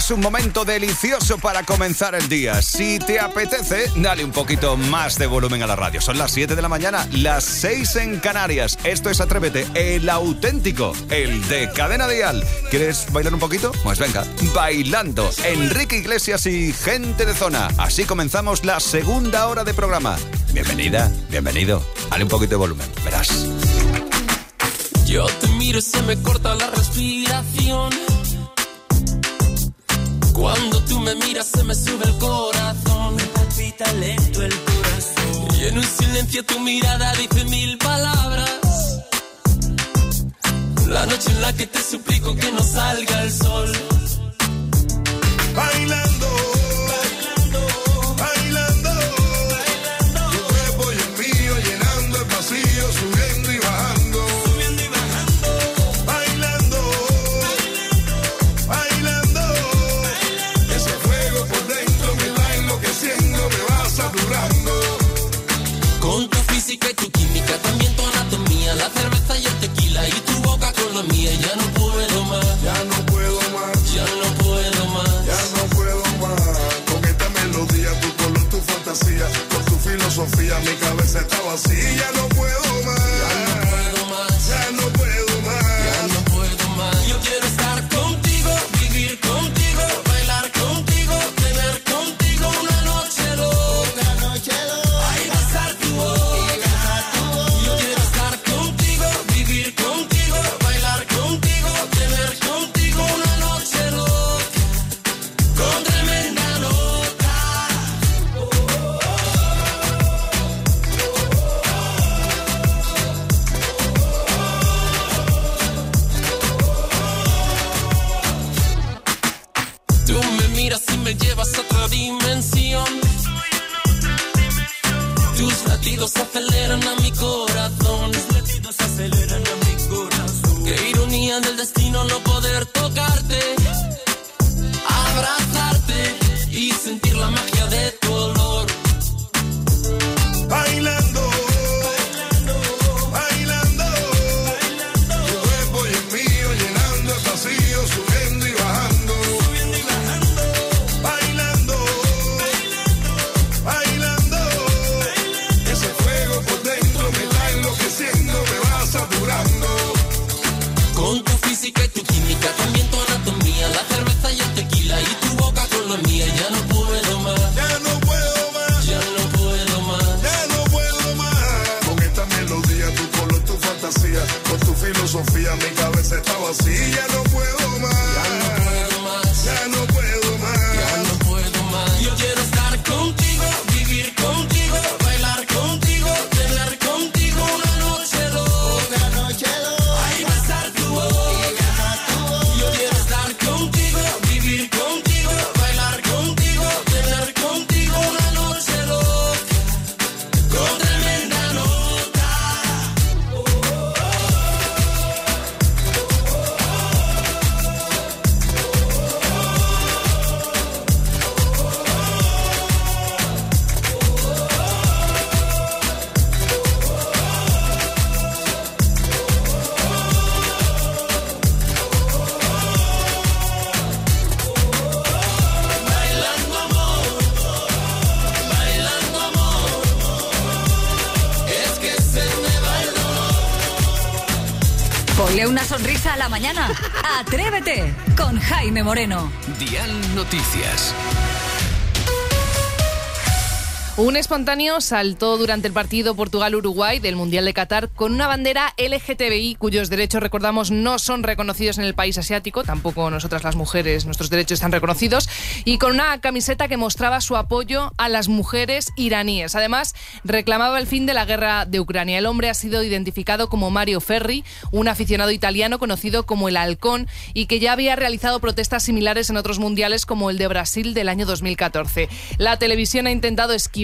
es un momento delicioso para comenzar el día. Si te apetece, dale un poquito más de volumen a la radio. Son las 7 de la mañana, las 6 en Canarias. Esto es Atrévete, el auténtico, el de Cadena Dial. ¿Quieres bailar un poquito? Pues venga, bailando. Enrique Iglesias y Gente de Zona. Así comenzamos la segunda hora de programa. Bienvenida, bienvenido. Dale un poquito de volumen, verás. Yo te miro y se me corta la respiración. Cuando tú me miras se me sube el corazón. Me palpita lento el corazón. Y en un silencio tu mirada dice 1000 palabras. La noche en la que te suplico que no salga el sol. Bailando, bailando, bailando, bailando. Tu cuerpo y el mío llenando el vacío, subiendo y bajando. Subiendo y bajando. Bailando, bailando, bailando, bailando. Ese fuego por dentro me va enloqueciendo, me va saturando. Con tu física y tu química, también tu anatomía, la cerveza y el tequila y tu boca con la mía. Ya no puedo más, ya no puedo más, ya no puedo más, ya no puedo más. Con esta melodía, tu color, tu fantasía, con tu filosofía, mi cabeza está vacía. Ya no puedo más, ya no puedo más, ya no puedo más, ya no puedo más. Yo quiero estar contigo, vivir contigo, bailar contigo, tener contigo una noche loca, una noche loca. Ay, besar tu boca. Yo quiero estar contigo, vivir contigo, bailar contigo, tener contigo una noche loca, con tremenda nota. Tú me miras y me llevas a otra dimensión. Tus latidos aceleran a mi corazón. Tus latidos aceleran a mi corazón. Qué ironía del destino no poder tocarte, abrazarte y sentir la magia de tu olor. bailando, bailando, bailando, bailando. Tu cuerpo y el mío llenando el vacío, subiendo y bajando, subiendo y bajando. Bailando, bailando, bailando, bailando. Ese fuego por dentro me va enloqueciendo, me va saturando. Con tu física y tu química, también tu anatomía, la cerveza y el tequila y tu boca con la mía. Ya no puedo más, Ya no puedo más, ya no puedo más. ya no puedo más. Con esta melodía, tu color, tu fantasía, con tu filosofía, mi cabeza está vacía. Ya no puedo más, Ya no puedo más, ya no puedo más. ya no puedo más. Yo quiero estar contigo, vivir contigo, bailar contigo, tener contigo una noche loca, una noche loca. Ay, besar tu boca. Yo quiero estar contigo, vivir contigo, bailar contigo, tener contigo una noche loca, con tremenda nota. Bailando amor, bailando amor, es que se me va el dolor. Ponle una sonrisa a la mañana. Atrévete con Jaime Moreno. Dial Noticias. Un espontáneo saltó durante el partido Portugal-Uruguay del Mundial de Qatar con una bandera LGTBI cuyos derechos, recordamos, no son reconocidos en el país asiático, tampoco nosotras las mujeres, nuestros derechos están reconocidos, y con una camiseta que mostraba su apoyo a las mujeres iraníes. Además, reclamaba el fin de la guerra de Ucrania. El hombre ha sido identificado como Mario Ferri, un aficionado italiano conocido como el Halcón y que ya había realizado protestas similares en otros mundiales como el de Brasil del año 2014. La televisión ha intentado esquivar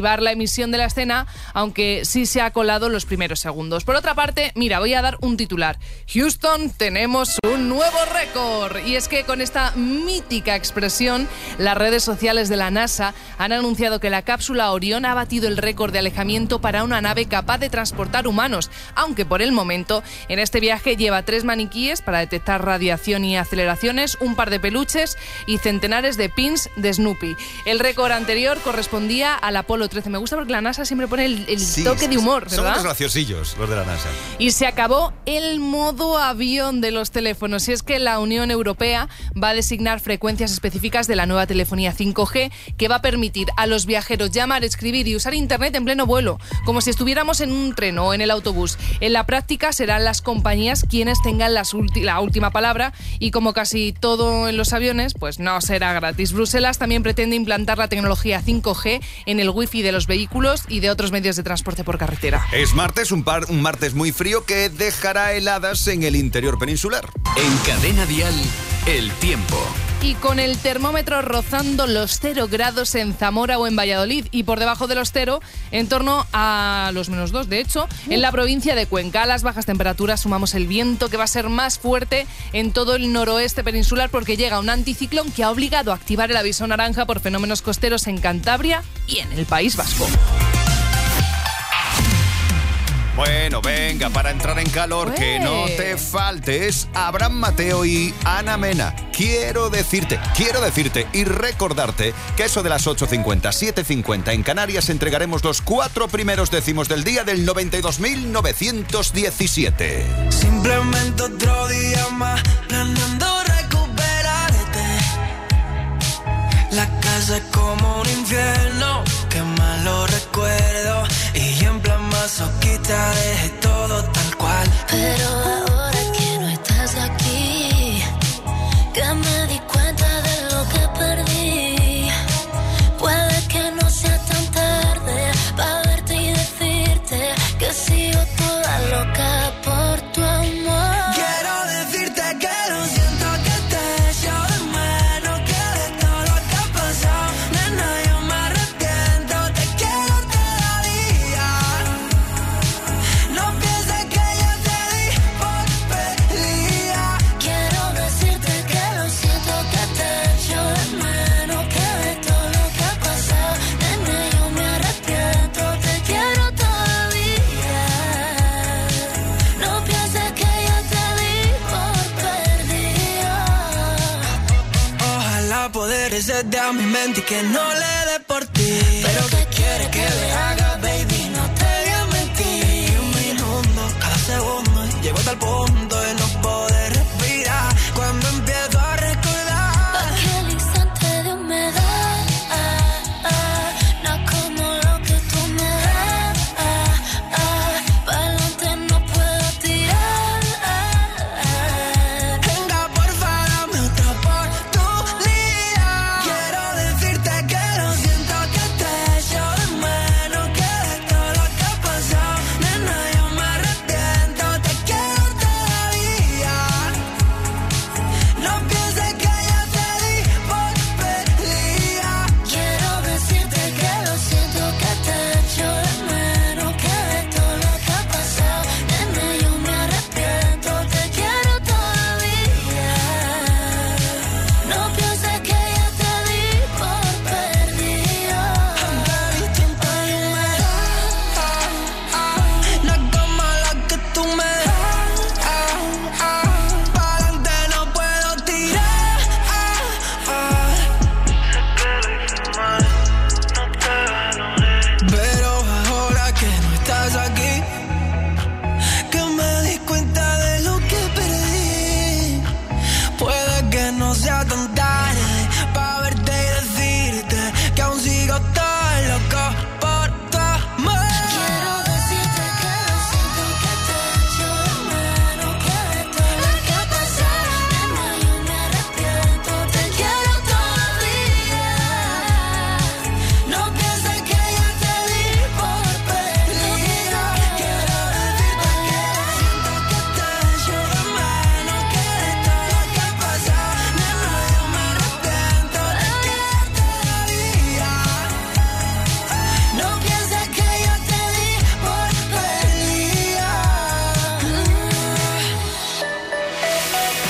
archivar la emisión de la escena, aunque sí se ha colado los primeros segundos. Por otra parte, mira, voy a dar un titular. Houston, tenemos un nuevo récord. Y es que con esta mítica expresión, las redes sociales de la NASA han anunciado que la cápsula Orión ha batido el récord de alejamiento para una nave capaz de transportar humanos, aunque por el momento en este viaje lleva 3 maniquíes para detectar radiación y aceleraciones, un par de peluches y centenares de pins de Snoopy. El récord anterior correspondía al Apolo 13. Me gusta porque la NASA siempre pone el toque de humor, ¿verdad? Son los graciosillos, los de la NASA. Y se acabó el modo avión de los teléfonos. Y es que la Unión Europea va a designar frecuencias específicas de la nueva telefonía 5G que va a permitir a los viajeros llamar, escribir y usar Internet en pleno vuelo, como si estuviéramos en un tren o en el autobús. En la práctica serán las compañías quienes tengan la última palabra, y como casi todo en los aviones, pues no será gratis. Bruselas también pretende implantar la tecnología 5G en el wifi de los vehículos y de otros medios de transporte por carretera. Es martes, un martes muy frío que dejará heladas en el interior peninsular. En Cadena Dial, el tiempo. Y con el termómetro rozando los 0 grados en Zamora o en Valladolid, y por debajo de los 0, en torno a los -2, de hecho, en la provincia de Cuenca. A las bajas temperaturas sumamos el viento, que va a ser más fuerte en todo el noroeste peninsular, porque llega un anticiclón que ha obligado a activar el aviso naranja por fenómenos costeros en Cantabria y en el País Vasco. Bueno, venga, para entrar en calor, que no te faltes, Abraham Mateo y Ana Mena. Quiero decirte y recordarte que eso de las 8:50, 7:50 en Canarias entregaremos los 4 primeros décimos del día del 92.917. Simplemente otro día más, planeando recuperarte. La casa es como un infierno, qué malo recuerdo. Y en plan masoquista dejé todo tal cual. Pero ahora que no estás aquí, que me di cuenta de lo que perdí. Puede que no sea tan tarde para verte y decirte que sigo toda loca por tu amor. Quiero decirte que lo siento, que te echo de menos, que de todo lo que ha pasado, nena, yo me arrepiento, te quiero todavía. No pienses que yo te di por perdida. Quiero decirte que lo siento, que te echo de menos, que de todo lo que ha pasado, nena, yo me arrepiento, te quiero todavía. No pienses que yo te di por perdida. Ojalá poder desde a mi mente y que no le dé por ti. Pero ¿qué quieres que le haga, baby? No te voy a mentir. Un minuto, cada segundo, llego hasta el punto de no poder respirar. Cuando empiezo a recordar Aquel instante de humedad, no como lo que tú me das. Pa'lante no puedo tirar. venga, porfa, dame otra oportunidad. Quiero decirte que lo siento, que te echo de menos, que de todo lo que ha pasado, nena, yo me arrepiento, te quiero todavía.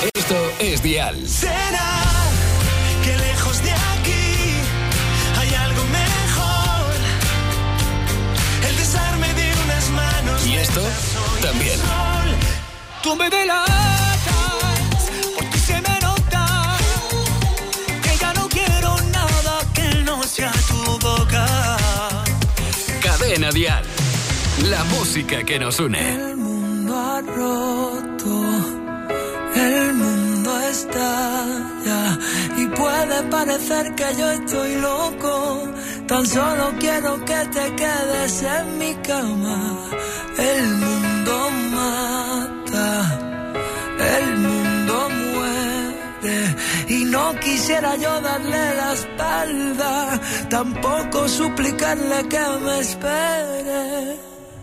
Esto es Dial. Será que lejos de aquí hay algo mejor. El desarme de unas manos. Y esto también. Tú me delatas, por ti se me nota que ya no quiero nada que no sea tu boca. Cadena Dial. La música que nos une. El mundo ha roto, el mundo estalla y puede parecer que yo estoy loco. Tan solo quiero que te quedes en mi cama. El mundo mata, el mundo muere y no quisiera yo darle la espalda, tampoco suplicarle que me espere.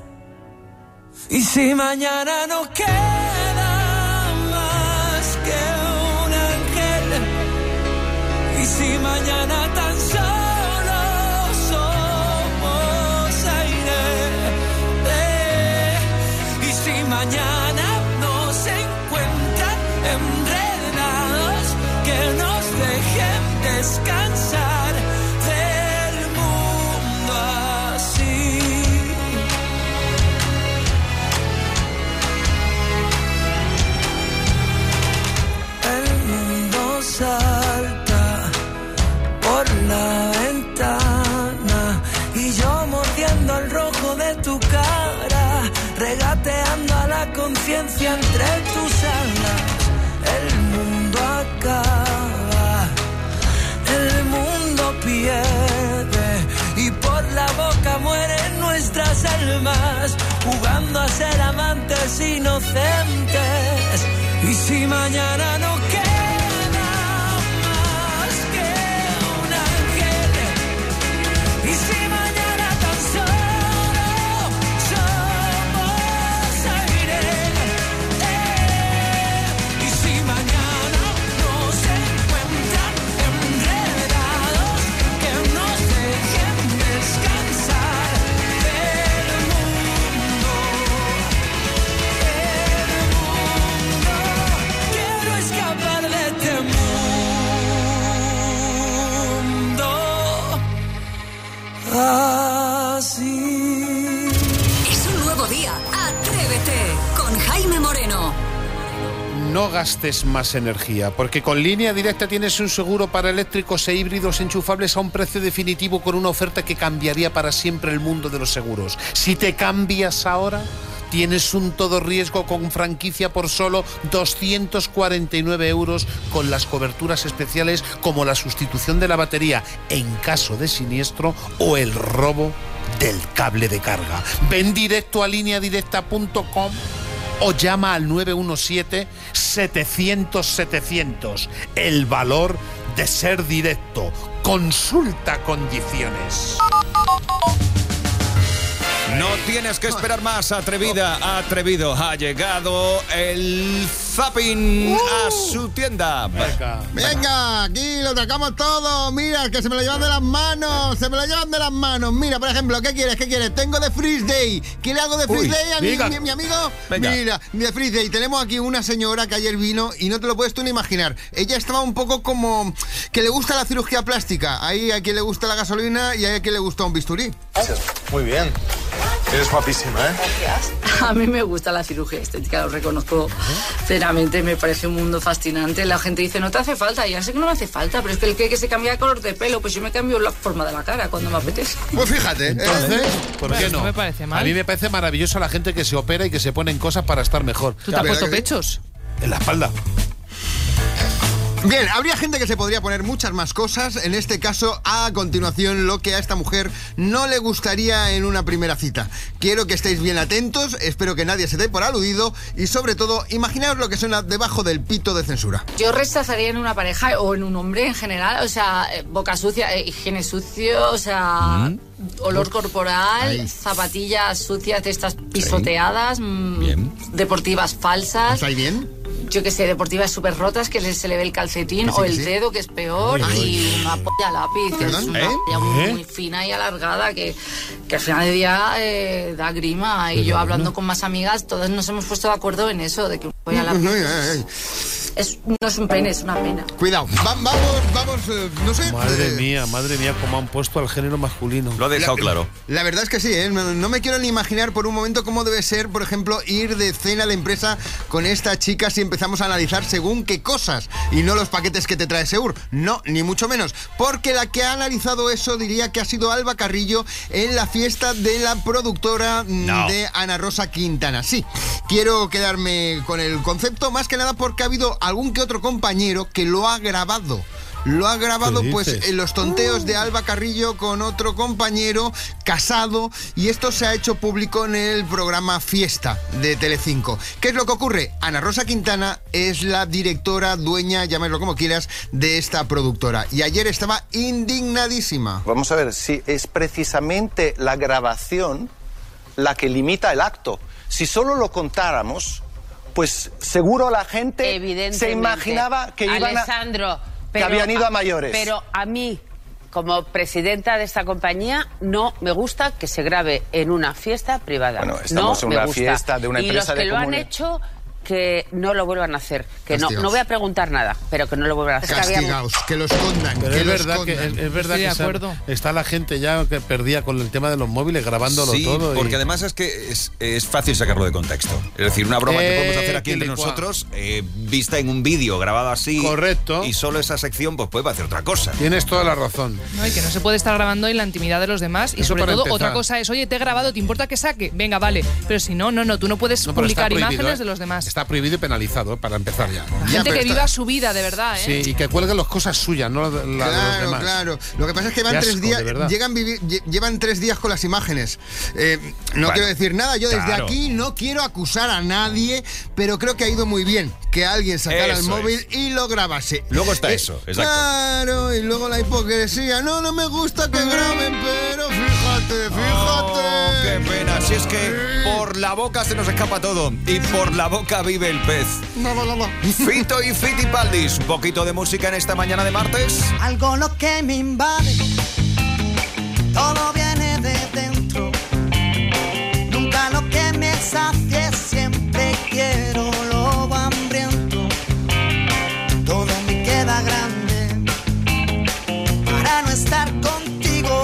Y si mañana no queda más que un ángel, y si mañana tan solo somos aire, y si mañana nos encuentran enredados, que nos dejen descansar del mundo así. Salta por la ventana y yo mordiendo el rojo de tu cara, regateando a la conciencia entre tus alas. El mundo acaba, el mundo pierde y por la boca mueren nuestras almas, jugando a ser amantes inocentes. Y si mañana no queda y si mañana tan solo somos aire, y si mañana nos encuentran enredados, que nos dejen descansar del mundo, quiero escapar de este mundo. Así. Es un nuevo día. Atrévete con Jaime Moreno. No gastes más energía, porque con Línea Directa tienes un seguro para eléctricos e híbridos enchufables a un precio definitivo con una oferta que cambiaría para siempre el mundo de los seguros. Si te cambias ahora, tienes un todo riesgo con franquicia por solo 249 € con las coberturas especiales como la sustitución de la batería en caso de siniestro o el robo del cable de carga. Ven directo a lineadirecta.com o llama al 917-700-700. El valor de ser directo. Consulta condiciones. No tienes que esperar más, atrevida, atrevido. Ha llegado el Zapping a su tienda. Venga, aquí lo sacamos todo. Mira, que se me lo llevan de las manos. Se me lo llevan de las manos. Mira, por ejemplo, ¿qué quieres? ¿Qué quieres? Tengo de Freeze Day. ¿Qué le hago de Freeze Day a mi amigo? Venga. Mira, de Freeze Day. Tenemos aquí una señora que ayer vino y no te lo puedes tú ni imaginar. Ella estaba un poco como que le gusta la cirugía plástica. Ahí a quien le gusta la gasolina y a quien le gusta un bisturí. Muy bien. Eres guapísima, ¿eh? Gracias. A mí me gusta la cirugía estética, lo reconozco plenamente, me parece un mundo fascinante. La gente dice, no te hace falta, y ya sé que no me hace falta, pero es que el que se cambia de color de pelo, pues yo me cambio la forma de la cara cuando me apetece. Pues fíjate. Entonces, ¿por qué no no? me parece mal. A mí me parece maravilloso la gente que se opera y que se ponen cosas para estar mejor. ¿Tú te has puesto pechos? En la espalda. Bien, habría gente que se podría poner muchas más cosas. En este caso, a continuación, lo que a esta mujer no le gustaría en una primera cita. Quiero que estéis bien atentos, espero que nadie se dé por aludido y, sobre todo, imaginaos lo que suena debajo del pito de censura. Yo rechazaría en una pareja o en un hombre en general, o sea, boca sucia, higiene sucio, o sea, olor corporal, zapatillas sucias de estas pisoteadas, deportivas falsas. ¿Estáis bien? Yo que sé, deportivas súper rotas que se le ve el calcetín o el dedo, que es peor, y una polla lápiz, que es una polla muy fina y alargada que al final del día da grima. Y yo hablando con más amigas, todas nos hemos puesto de acuerdo en eso, de que una polla lápiz... no es un pene, es una pena. Cuidado, vamos, no sé. Madre mía, cómo han puesto al género masculino. Lo ha dejado claro. La verdad es que sí, ¿eh? No me quiero ni imaginar por un momento cómo debe ser, por ejemplo, ir de cena de empresa con esta chica si empezamos a analizar según qué cosas y no los paquetes que te trae Seur. No, ni mucho menos. Porque la que ha analizado eso diría que ha sido Alba Carrillo en la fiesta de la productora de Ana Rosa Quintana. Sí, quiero quedarme con el concepto, más que nada porque ha habido algún que otro compañero que lo ha grabado. Lo ha grabado pues en los tonteos de Alba Carrillo con otro compañero casado, y esto se ha hecho público en el programa Fiesta de Telecinco. ¿Qué es lo que ocurre? Ana Rosa Quintana es la directora, dueña, llámalo como quieras, de esta productora, y ayer estaba indignadísima. Vamos a ver, si es precisamente la grabación la que limita el acto. Si solo lo contáramos, pues seguro la gente se imaginaba que iban Alessandro, que habían ido a mayores. Pero a mí, como presidenta de esta compañía, no me gusta que se grabe en una fiesta privada. Bueno, estamos en una fiesta de una empresa de y los que lo han hecho, que no lo vuelvan a hacer. Que no voy a preguntar nada, pero que no lo vuelvan a hacer. Castigaos, que lo escondan. Pero que es lo verdad escondan. que es verdad que está la gente ya que perdía con el tema de los móviles, grabándolo todo. Porque además es que es fácil sacarlo de contexto. Es decir, una broma que podemos hacer aquí entre nosotros, vista en un vídeo grabado así. Correcto. Y solo esa sección pues puede parecer otra cosa. Tienes toda la razón. No, y que no se puede estar grabando en la intimidad de los demás. Y Eso sobre para todo, empezar. otra cosa es, oye, te he grabado, ¿te importa que saque? Venga, vale. Pero si no, tú no puedes No, pero está publicar prohibido, imágenes de los demás. Está prohibido y penalizado, para empezar ya. La gente que viva su vida, de verdad, ¿eh? Sí, y que cuelguen las cosas suyas, no la de los demás. Claro. Lo que pasa es que van Qué 3 asco, días, de verdad. llevan 3 días con las imágenes. No quiero decir nada, yo desde claro. aquí no quiero acusar a nadie, pero creo que ha ido muy bien que alguien sacara el Eso móvil y lo grabase. Luego está eso, exacto. Claro, y luego la hipocresía. No me gusta que graben, pero fíjate. Qué pena, si es que por la boca se nos escapa todo y por la boca vive el pez. No. Fito y Fitipaldis, un poquito de música en esta mañana de martes. Algo lo que me invade, todo viene de dentro. Nunca lo que me sacie, siempre quiero lo hambriento. Todo me queda grande para no estar contigo.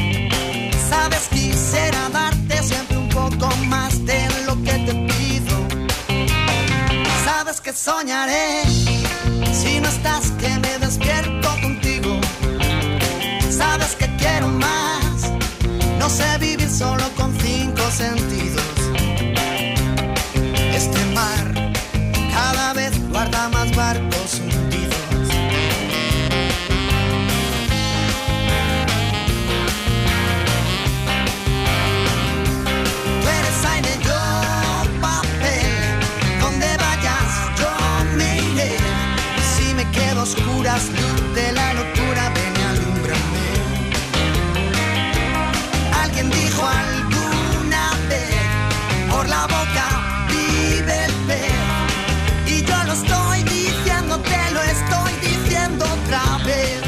Sabes, quisiera darte siempre un poco más de lo que te pido. Sabes que soñaré si no estás, que me despierto contigo. Sabes que quiero más, no sé vivir solo con 5 sentidos. Este mar cada vez guarda más barcos hundidos. Tú eres aire, yo papel, donde vayas yo me iré. Si me quedo a oscuras, luz de la locura, ven y alúmbrame. Alguien dijo alguna vez, por la boca vive el pez. Y yo lo estoy diciendo, te lo estoy diciendo otra vez.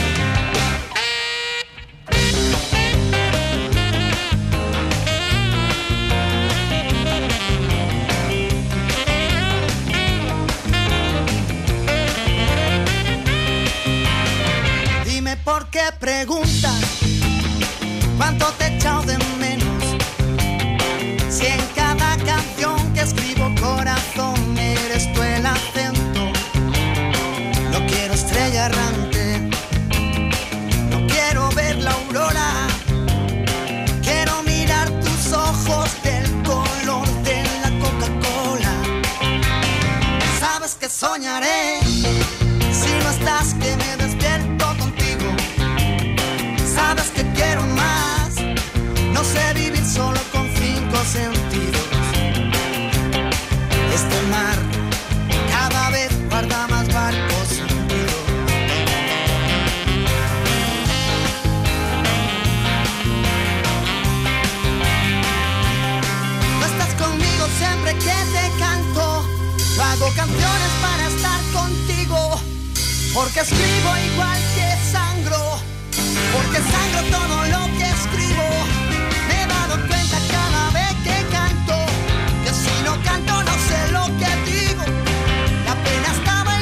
Dime por qué preguntas cuánto te he echado de menos. Si en cada canción que escribo, corazón, eres tú el acento. No quiero estrella errante, no quiero ver la aurora. Quiero mirar tus ojos del color de la Coca-Cola. Sabes que soñaré si no estás, que me despierto contigo. Sabes que quiero más, no sé vivir solo con 5 sentidos. Este mar cada vez guarda más barcos hundidos. No estás conmigo siempre que te canto. Yo hago canciones para estar contigo, porque escribo igual que sangro, porque sangro todo lo que escribo. Me he dado cuenta cada vez que canto, que si no canto no sé lo que digo. La pena estaba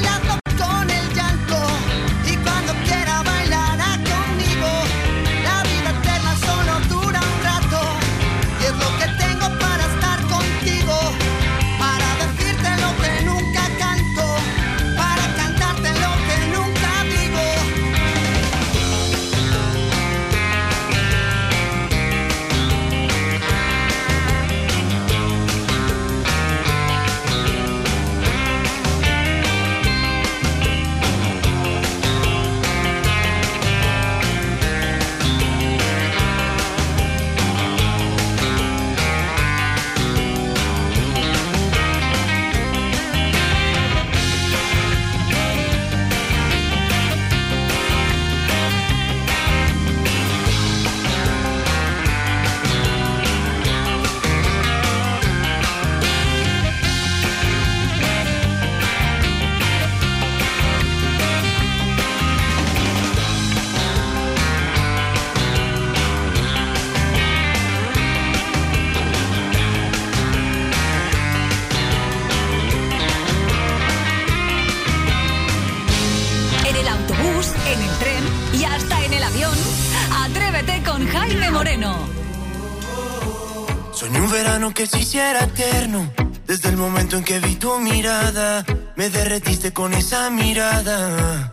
Jaime Moreno. Soñé un verano que se hiciera eterno. Desde el momento en que vi tu mirada, me derretiste con esa mirada.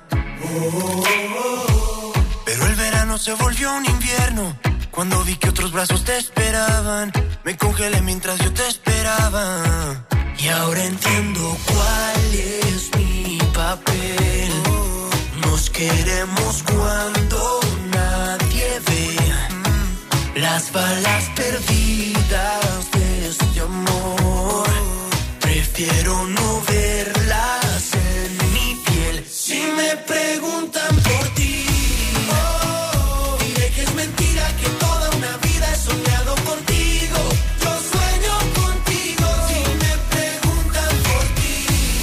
Pero el verano se volvió un invierno. Cuando vi que otros brazos te esperaban, me congelé mientras yo te esperaba. Y ahora entiendo cuál es mi papel. Nos queremos cuando nadie ve. Las balas perdidas de este amor, prefiero no verlas en mi piel. Si me preguntan por ti, diré que es mentira, que toda una vida he soñado contigo. Yo sueño contigo. Si me preguntan por ti,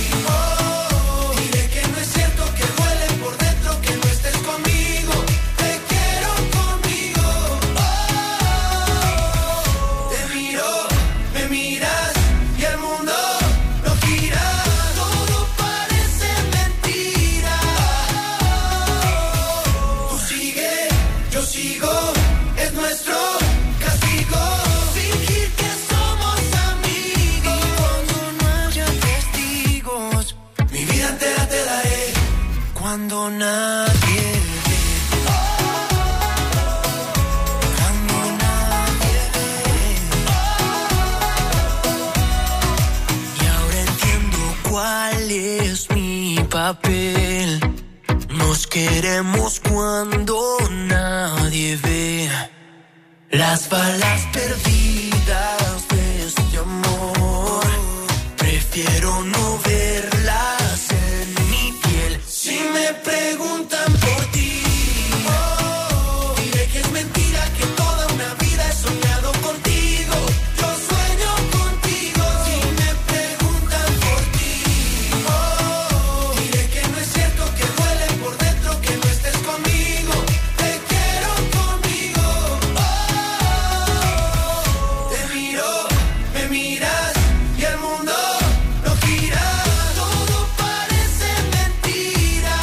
diré que no es cierto, que duele por dentro que no estés conmigo. Te quiero conmigo. Te miro, me miras y el mundo no gira. Todo parece mentira. Tú sigue, yo sigo, es nuestro castigo. Fingir que somos amigos. Y cuando no haya testigos, mi vida entera te daré. Cuando nadie ve. Cuando nadie ve. Y ahora entiendo cuál es mi papel. Nos queremos cuando nadie ve. Las balas perdidas de este amor, prefiero no verlas en mi piel. Si me preguntan por ti, diré que es mentira, que toda una vida he soñado contigo. Yo sueño contigo. Si me preguntan por ti, diré que no es cierto, que duele por dentro que no estés conmigo. Te quiero conmigo. Te miro, me miras y el mundo no gira. Todo parece mentira.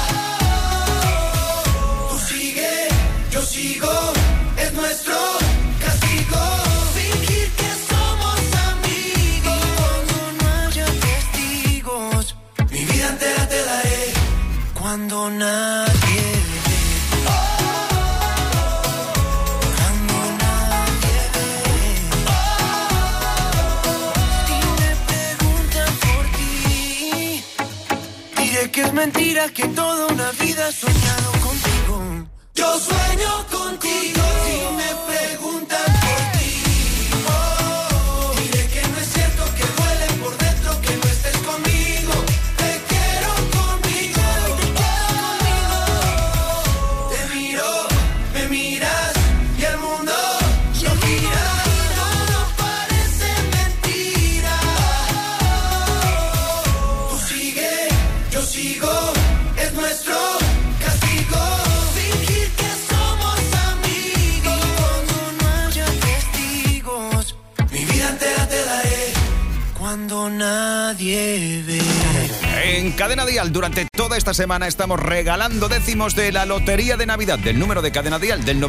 Tú sigue, yo sigo, es nuestro castigo. Fingir que somos amigos. Y cuando no haya testigos, mi vida entera te daré. Cuando nadie ve. Cuando nadie ve. Si me preguntan por ti, diré que es mentira, que toda una vida he soñado contigo. Yo sueño contigo. Si me preguntan por ti, diré que no es cierto, que duele por dentro que no estés conmigo. Te quiero conmigo. Te miro, me miras y el mundo no gira. Todo parece mentira. Tú sigue, yo sigo, es nuestro castigo. Fingir que somos amigos. Y cuando no haya testigos, mi vida entera te daré. Cuando nadie ve. En Cadena Dial, durante toda esta semana estamos regalando décimos de la Lotería de Navidad, del número de Cadena Dial, del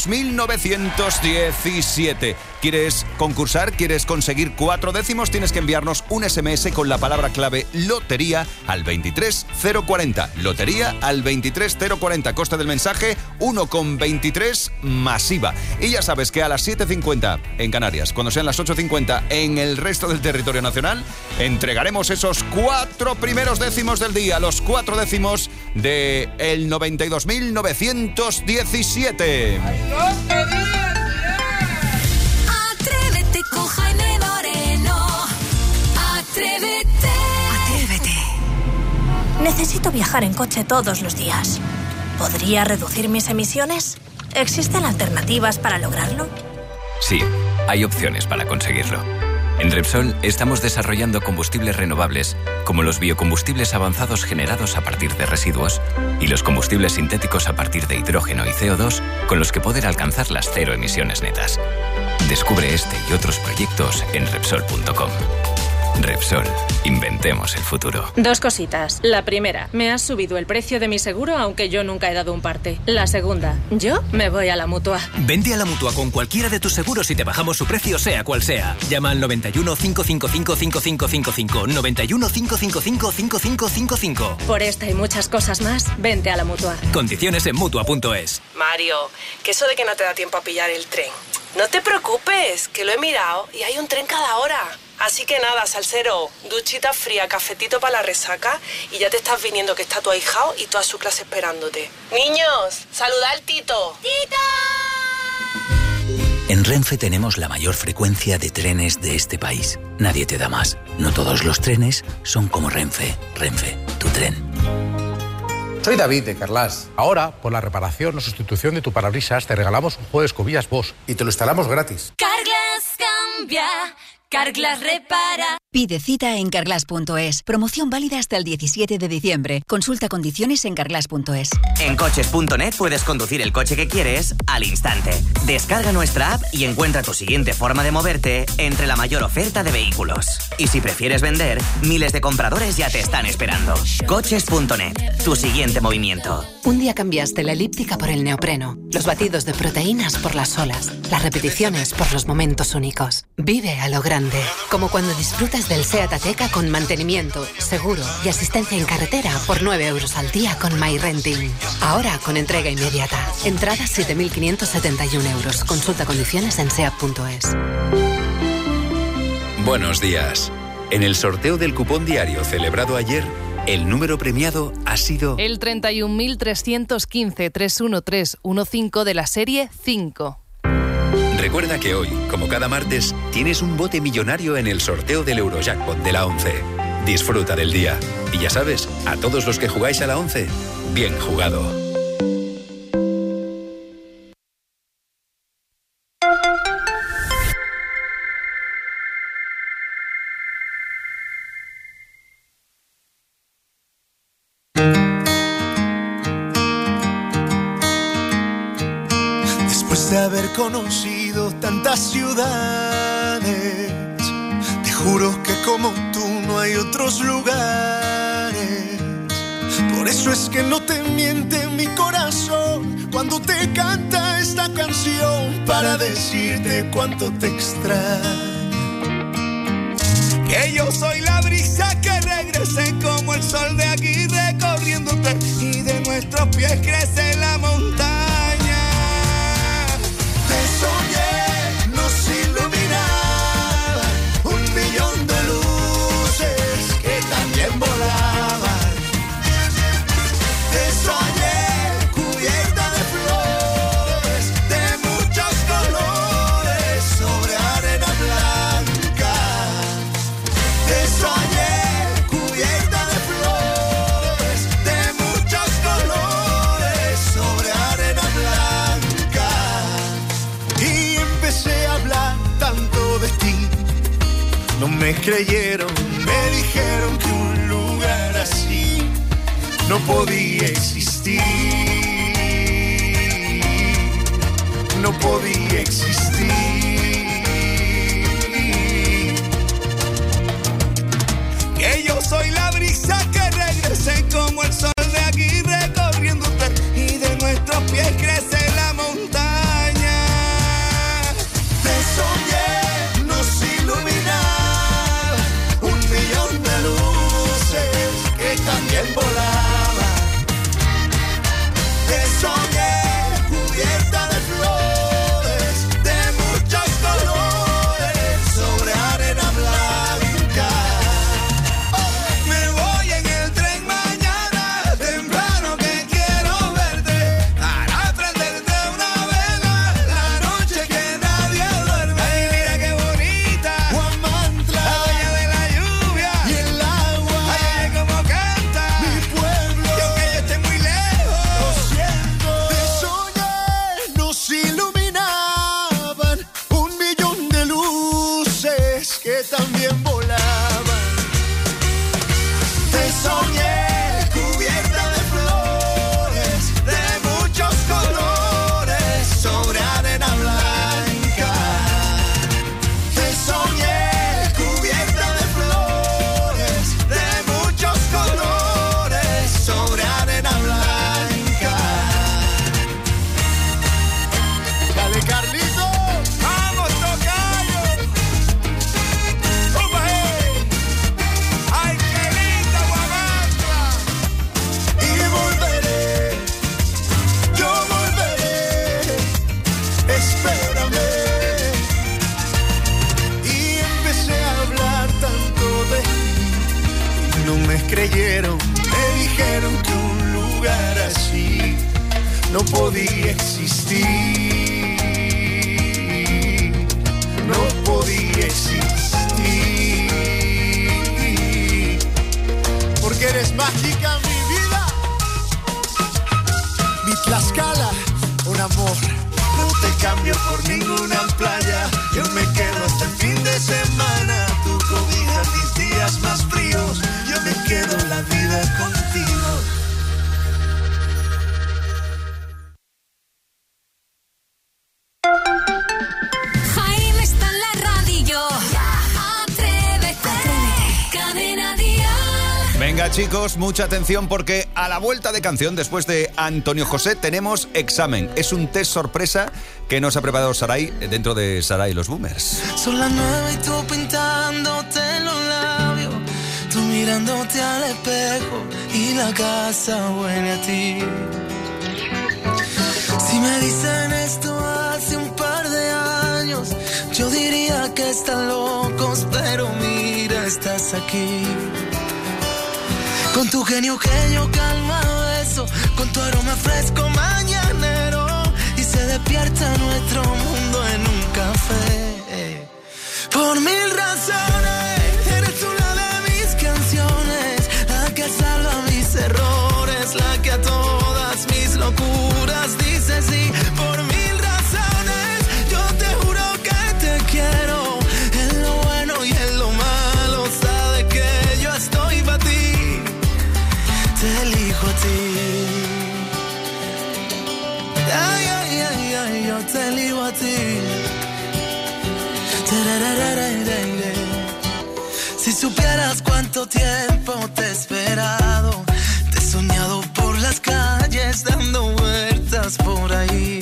92.917. ¿Quieres concursar? ¿Quieres conseguir 4 décimos? Tienes que enviarnos un SMS con la palabra clave Lotería al 23040. Lotería al 23040. Coste del mensaje 1,23 masiva. Y ya sabes que a las 7:50 en Canarias, cuando sean las 8:50 en el resto del territorio nacional, entregaremos esos 4 primeros décimos del día, los 4 décimos de el 92.917. Atrévete con Jaime Moreno. Atrévete. Atrévete. Necesito viajar en coche todos los días. ¿Podría reducir mis emisiones? ¿Existen alternativas para lograrlo? Sí, hay opciones para conseguirlo. En Repsol estamos desarrollando combustibles renovables, como los biocombustibles avanzados generados a partir de residuos y los combustibles sintéticos a partir de hidrógeno y CO2, con los que poder alcanzar las 0 emisiones netas. Descubre este y otros proyectos en Repsol.com. Repsol, inventemos el futuro. Dos cositas. La primera, me has subido el precio de mi seguro aunque yo nunca he dado un parte. La segunda, yo me voy a la Mutua. Vente a la Mutua con cualquiera de tus seguros y te bajamos su precio sea cual sea. Llama al 91 555 5555. 91 555 5555. Por esta y muchas cosas más, vente a la Mutua. Condiciones en Mutua.es. Mario, que eso de que no te da tiempo a pillar el tren. No te preocupes, que lo he mirado y hay un tren cada hora. Así que nada, salsero, duchita fría, cafetito para la resaca y ya te estás viniendo que está tu ahijao y toda su clase esperándote. Niños, saluda al Tito. ¡Tito! En Renfe tenemos la mayor frecuencia de trenes de este país. Nadie te da más. No todos los trenes son como Renfe. Renfe, tu tren. Soy David de Carglass. Ahora, por la reparación o sustitución de tu parabrisas, te regalamos un juego de escobillas Bosch y te lo instalamos gratis. Carglass cambia, Carglass repara. Pide cita en Carglass.es. Promoción válida hasta el 17 de diciembre. Consulta condiciones en Carglass.es. En coches.net puedes conducir el coche que quieres al instante. Descarga nuestra app y encuentra tu siguiente forma de moverte entre la mayor oferta de vehículos. Y si prefieres vender, miles de compradores ya te están esperando. Coches.net, tu siguiente movimiento. Un día cambiaste la elíptica por el neopreno, los batidos de proteínas por las olas, las repeticiones por los momentos únicos. Vive a lo grande, como cuando disfrutas del SEAT Ateca con mantenimiento, seguro y asistencia en carretera por 9 euros al día con MyRenting. Ahora con entrega inmediata. Entrada 7.571 euros. Consulta condiciones en SEAT.es. Buenos días. En el sorteo del cupón diario celebrado ayer, el número premiado ha sido el 31.315-31315 de la serie 5. Recuerda que hoy, como cada martes, tienes un bote millonario en el sorteo del Eurojackpot de la 11. Disfruta del día. Y ya sabes, a todos los que jugáis a la 11, bien jugado. Después de haber conocido tantas ciudades, te juro que como tú no hay otros lugares. Por eso es que no te miente mi corazón cuando te canta esta canción para decirte cuánto te extraño. Que yo soy la brisa que regresé como el sol de aquí recorriéndote y de nuestros pies crece la montaña. Te soñé, nos iluminaba un millón de luces que también volaban. Te soñé cubierta de flores de muchos colores sobre arena blanca. Te soñé cubierta de flores de muchos colores sobre arena blanca. Y empecé a hablar tanto de ti. No me creyeron, me dijeron que un lugar así no podía existir. No podía existir. Que yo soy la brisa que regresé como el sol de aquí recorriéndote y de nuestros pies crece la montaña. Te soñé, nos iluminaba un millón de luces que también volaban. Te soñé cubierta de flores de muchos colores sobre arena blanca. Me voy en el tren mañana temprano que quiero verte para prenderte una vela la noche que nadie duerme. Ay, mira qué bonita Juan Mantla, la bella de la lluvia y el agua. Ay, como canta mi no podía existir, no podía existir, porque eres mágica mi vida, mi Tlaxcala, un amor. No te cambio por ninguna playa, yo me quedo hasta el fin de semana. Tú cobijas mis días más fríos, yo me quedo la vida contigo. Jaime está en la radio. Atrévete. Cadena Dial. Venga, chicos, mucha atención porque a la vuelta de canción, después de Antonio José, tenemos examen. Es un test sorpresa que nos ha preparado Saray dentro de Saray y los Boomers. Son las 9 y tú pintándote los labios, tú mirándote al espejo y la casa huele a ti. Si me dicen esto hace un par de años, yo diría que están locos, pero mira, estás aquí. Con tu genio que yo calma beso, con tu aroma fresco mañanero, y se despierta nuestro mundo en un café. Por mil razones, eres tú la de mis canciones, la que salva mis errores, la que a todas mis locuras dice sí. Por mil razones, yo te juro que te quiero, en lo bueno y en lo malo, sabes que yo estoy para ti. Te elijo a ti. Ay, ay, ay, ay, yo te elijo a ti. Si supieras cuánto tiempo te he esperado, te he soñado por las calles dando vueltas por ahí.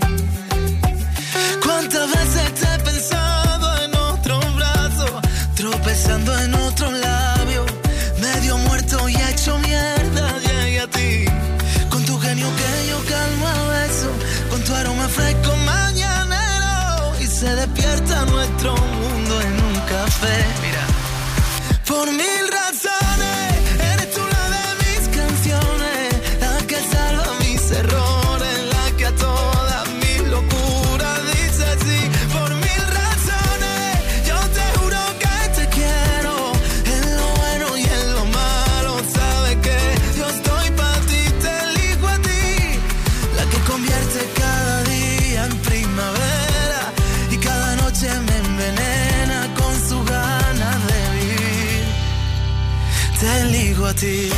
Cuántas veces te he pensado en otro brazo, tropezando en otro labio, medio muerto y hecho mierda, llegué a ti. Con tu genio que yo calmo a beso, con tu aroma fresco mañanero, y se despierta nuestro mundo en un café. Mira. Por mil razones, eres tú la de mis canciones, la que salva mis errores, la que a todas mis locuras dice sí. Por mil razones, yo te juro que te quiero, en lo bueno y en lo malo, sabes que yo estoy para ti, te elijo a ti, la que convierte cada día en primavera y cada noche me envenena con su ganas de vivir. Te elijo a ti.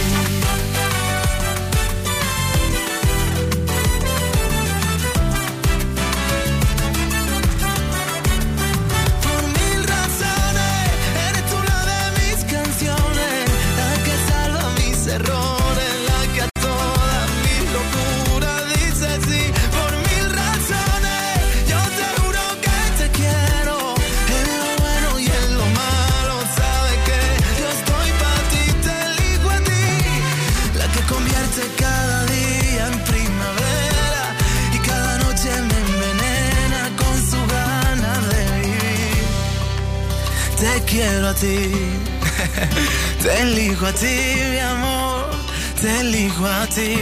Por mil razones, eres tú la de mis canciones, la que salva mis errores, la que a todas mis locuras dice sí. Por mil razones, yo te juro que te quiero, en lo bueno y en lo malo, sabes que yo estoy para ti, te elijo a ti, la que convierte cada día en primavera y cada noche me envenena con su ganas de vivir. Te quiero a ti, te elijo a ti, mi amor, te elijo a ti.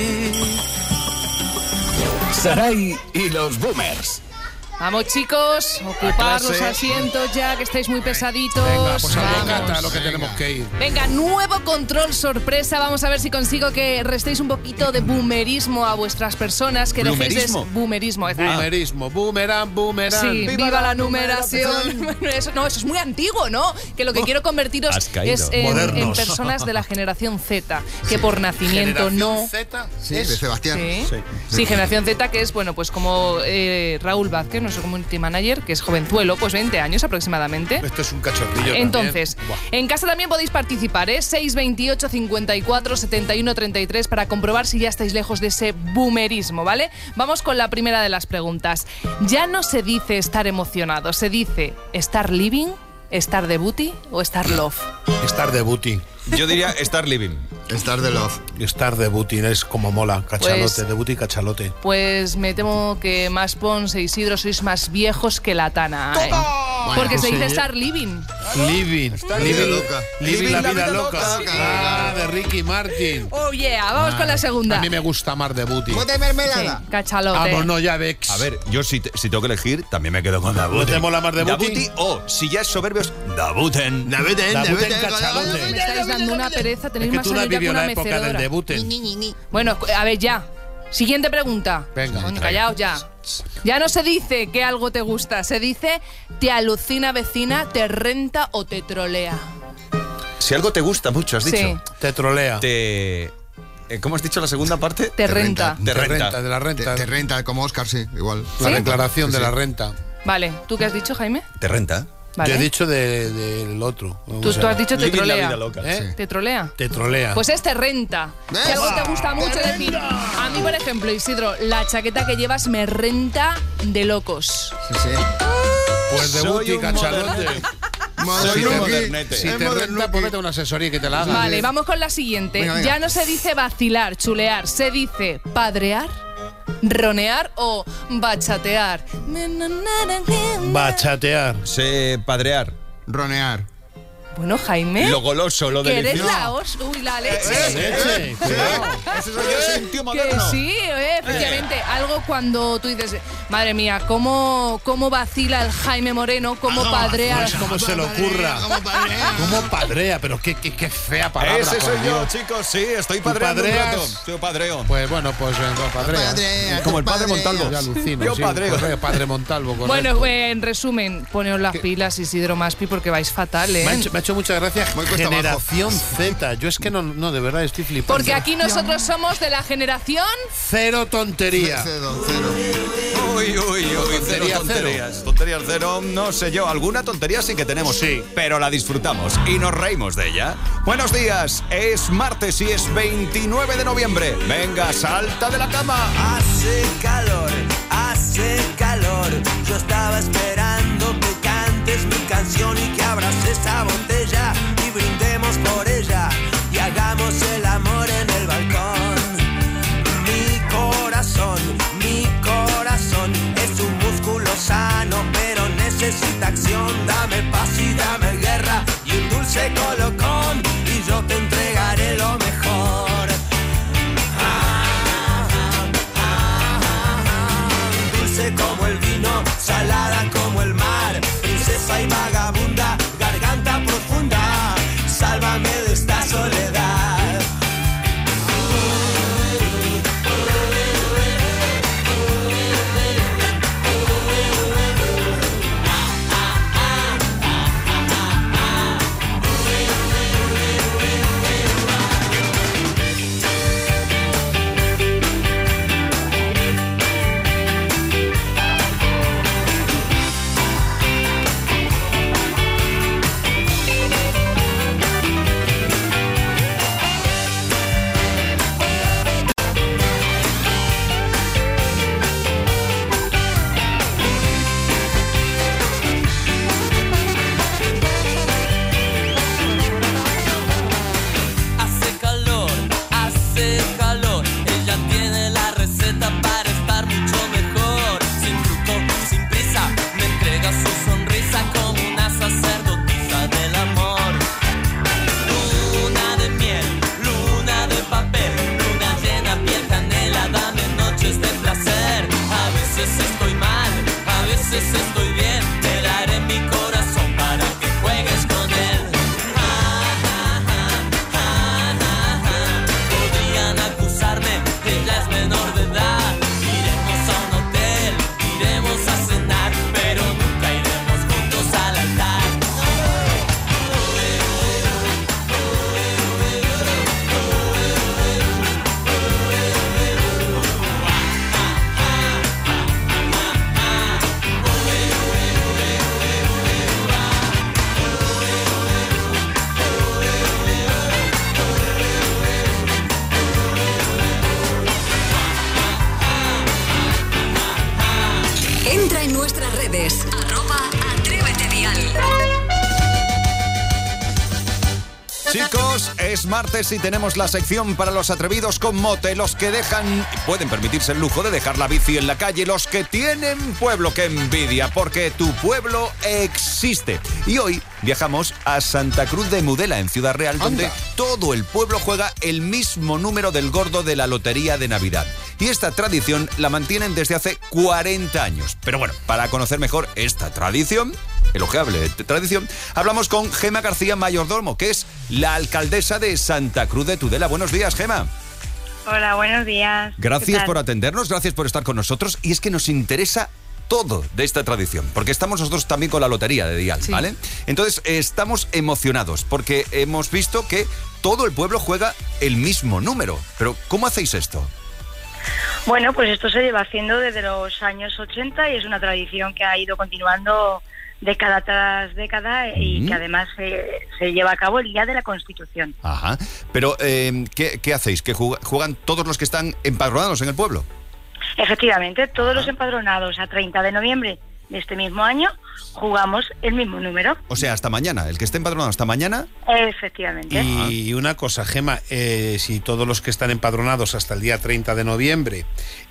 Saray y los Boomers. Vamos, chicos, ocupar los asientos ya, que estáis muy pesaditos. Venga, pues a Vamos. bocata lo que tenemos que ir. Venga, nuevo control sorpresa. Vamos a ver si consigo que restéis un poquito de boomerismo a vuestras personas. Que dejéis de boomerismo. Boomerismo, boomerang, boomerang. Sí, viva la numeración. Bueno, eso es muy antiguo, ¿no? Que lo que quiero convertiros has caído. es en personas de la generación Z, que por nacimiento no... Z, Sí, de Sebastián. Sí, generación Z, que es, bueno, pues como Raúl Vázquez, nuestro community manager, que es jovenzuelo, pues 20 años aproximadamente. Esto es un cachorrillo. Entonces, también. en casa también podéis participar, 628 54 71 33 para comprobar si ya estáis lejos de ese boomerismo, ¿vale? Vamos con la primera de las preguntas. Ya no se dice estar emocionado, se dice estar living, estar de booty o estar love. Estar de booty. Yo diría estar living. Estar de love. Estar de booty es como mola. Cachalote, Pues- de booty cachalote. Pues me temo que más Pons e Isidro sois más viejos que la Tana. Porque se dice Pues estar living. Living. Living la vida loca. De Ricky Martin. Oh yeah, vamos con la segunda. A mí me gusta más de Booty. ¿Bote de mermelada? Sí, cachalote. Ah, pues no, ya Vex. A ver, yo si tengo que elegir, también me quedo con Dabuti. ¿No te mola más Dabuti? Dabuti o, si ya es soberbios, Dabuten. Dabuten cachalote. Me estáis dando una pereza, tenéis Es que más tú no has alegría que vivido una la época del mecedora. debuten. Bueno, a ver, ya. Siguiente pregunta. Venga. Coño, callaos ya. Ya no se dice que algo te gusta, se dice te alucina vecina, te renta o te trolea. Si algo te gusta mucho, has Sí. dicho. Te trolea. ¿Cómo has dicho la segunda parte? Te renta. Te renta. De la renta. Te renta, como Oscar, sí, igual. La ¿Sí? declaración Sí, de sí. la renta. Vale, ¿tú qué has dicho, Jaime? Te renta. Vale. Yo he dicho del otro. Tú has dicho te Living la trolea. vida loca. ¿Eh? ¿Te trolea? Te trolea. Pues es te renta. Si algo te gusta mucho decir. A mí, por ejemplo, Isidro, la chaqueta que llevas me renta de locos. Sí, sí. Pues de Soy Booty, un cachalote. Soy un Modernuki. modernete. Si Es te renta, modernuki. póngate una asesoría que te la haga. Vale, vamos con la siguiente. Venga, venga. Ya no se dice vacilar, chulear, se dice padrear, ronear o bachatear. Bachatear. Sé padrear. Ronear. Bueno, Jaime, Lo goloso, lo que eres delicioso. la Uy, la leche. Leche, cuidado. Ese soy yo, soy un tío Que moderno. sí, efectivamente. Algo cuando tú dices, madre mía, cómo vacila el Jaime Moreno, cómo padrea. Pues como se le ocurra. ¿Cómo padrea? Pero qué fea palabra. Ese por soy yo, Dios. chicos, sí, estoy ¿Tú padreando un padreas? rato. Yo padreo. Pues bueno, pues padrea. Padrea, Como el padre padrea. Montalvo. Yo alucino. Yo sí, padreo. correcto, padre Montalvo, correcto. Bueno, en resumen, poneos las pilas, Isidro Maspi, porque vais fatal, ¿eh? me ha hecho muchas gracias. Muy cuesta Generación Z. Yo es que no, de verdad estoy flipando. Porque aquí nosotros somos de la generación. Cero tontería. Cero. Uy, cero Tontería tonterías. Tonterías cero, no sé yo. Alguna tontería sí que tenemos, Sí. pero la disfrutamos y nos reímos de ella. Buenos días, es martes y es 29 de noviembre. Venga, salta de la cama. Hace calor. Yo estaba esperando que cantes mi canción y que abras esa botella y brindemos por ella y hagamos el amor en el balcón. Mi corazón es un músculo sano, pero necesita acción. Dame paz y dame guerra y un dulce colocón y yo te entregaré lo mejor. Dulce como el vino, salada como el mar, princesa y vagabunda, garganta profunda, sálvame de esta soledad. Hace calor, ella tiene la receta para estar mucho mejor. Sin fruto, sin prisa, me entrega su sonrisa como una sacerdotisa del amor. Luna de miel, luna de papel, luna llena, piel canela, dame noches de placer. A veces estoy mal, a veces estoy bien, te daré mi corazón para que juegues con él. Podrían acusarme, ella es menor de edad. Iremos a un hotel, iremos a cenar, pero nunca iremos juntos al altar. Entra en nuestras redes. @atrévetedial. Chicos, Es martes y tenemos la sección para los atrevidos con mote, los que pueden permitirse el lujo de dejar la bici en la calle, los que tienen pueblo. ¡Qué envidia! Porque tu pueblo existe. Y hoy viajamos a Santa Cruz de Mudela, en Ciudad Real, donde todo el pueblo juega el mismo número del gordo de la lotería de Navidad. Y esta tradición la mantienen desde hace 40 años. Pero bueno, para conocer mejor esta tradición, elogiable tradición, hablamos con Gema García Mayordomo, que es la alcaldesa de Santa Cruz de Tudela. Buenos días, Gema. Hola, buenos días. Gracias por atendernos, gracias por estar con nosotros. Y es que nos interesa todo de esta tradición, porque estamos nosotros también con la lotería de Dial, sí. ¿Vale? Entonces estamos emocionados porque hemos visto que todo el pueblo juega el mismo número. Pero ¿cómo hacéis esto? Bueno, pues esto se lleva haciendo desde los años 80 y es una tradición que ha ido continuando década tras década y que además se lleva a cabo el día de la Constitución. Ajá. Pero ¿qué hacéis? ¿Que juegan todos los que están empadronados en el pueblo? Efectivamente, todos los empadronados a 30 de noviembre de este mismo año jugamos el mismo número. O sea, hasta mañana, el que esté empadronado hasta mañana. Efectivamente. Y una cosa, Gema, si todos los que están empadronados hasta el día 30 de noviembre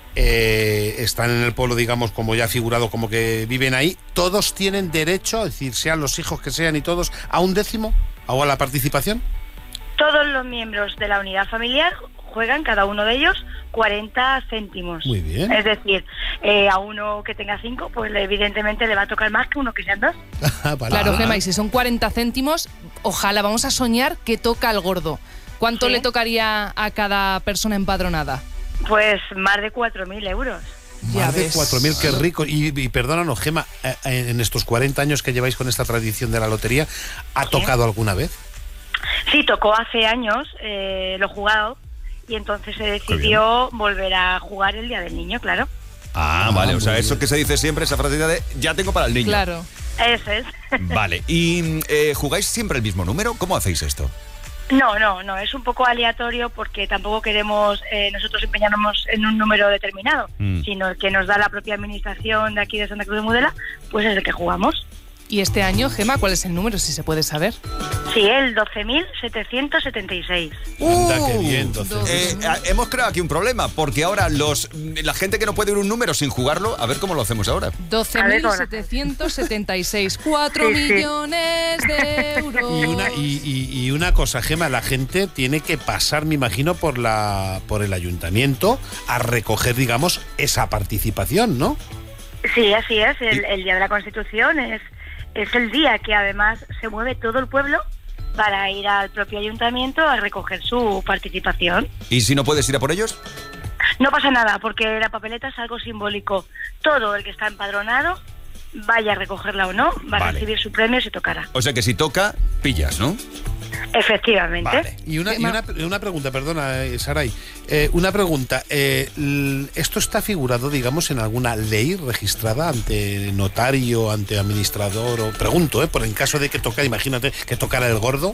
están en el pueblo, digamos, como ya ha figurado, como que viven ahí, ¿todos tienen derecho, es decir, sean los hijos que sean y todos, a un décimo o a la participación? Todos los miembros de la unidad familiar juegan, cada uno de ellos, 40 céntimos. Muy bien. Es decir, a uno que tenga 5, pues evidentemente le va a tocar más que uno que sean 2. Vale. Claro, Gema, y si son 40 céntimos, ojalá, vamos a soñar que toca al gordo. ¿Cuánto le tocaría a cada persona empadronada? Pues más de 4.000 euros. Más de 4.000, qué rico. Y perdónanos, Gema, en estos 40 años que lleváis con esta tradición de la lotería, ¿ha tocado alguna vez? Sí, tocó hace años, lo he jugado, y entonces se decidió volver a jugar el Día del Niño, claro. Ah, vale, o sea, eso que se dice siempre, esa frasecita de ya tengo para el niño. Claro. Eso es. Vale, ¿y jugáis siempre el mismo número? ¿Cómo hacéis esto? No, es un poco aleatorio porque tampoco queremos nosotros empeñarnos en un número determinado, sino el que nos da la propia administración de aquí de Santa Cruz de Mudela, pues es el que jugamos. ¿Y este año, Gema, cuál es el número, si se puede saber? Sí, el 12.776. Qué bien, hemos creado aquí un problema, porque ahora la gente que no puede ver un número sin jugarlo, a ver cómo lo hacemos ahora. 12.776, 4 millones de euros. Y una cosa, Gema, la gente tiene que pasar, me imagino, por el ayuntamiento a recoger, digamos, esa participación, ¿no? Sí, así es. El Día de la Constitución es el día que además se mueve todo el pueblo para ir al propio ayuntamiento a recoger su participación. ¿Y si no puedes ir a por ellos? No pasa nada, porque la papeleta es algo simbólico. Todo el que está empadronado, vaya a recogerla o no, va a recibir su premio si tocará. O sea que si toca, pillas, ¿no? Efectivamente. Vale. Y una pregunta, perdona, Saray. Una pregunta. ¿Esto está figurado, digamos, en alguna ley registrada ante notario, ante administrador? O pregunto, por en caso de que tocara, imagínate, que tocara el gordo.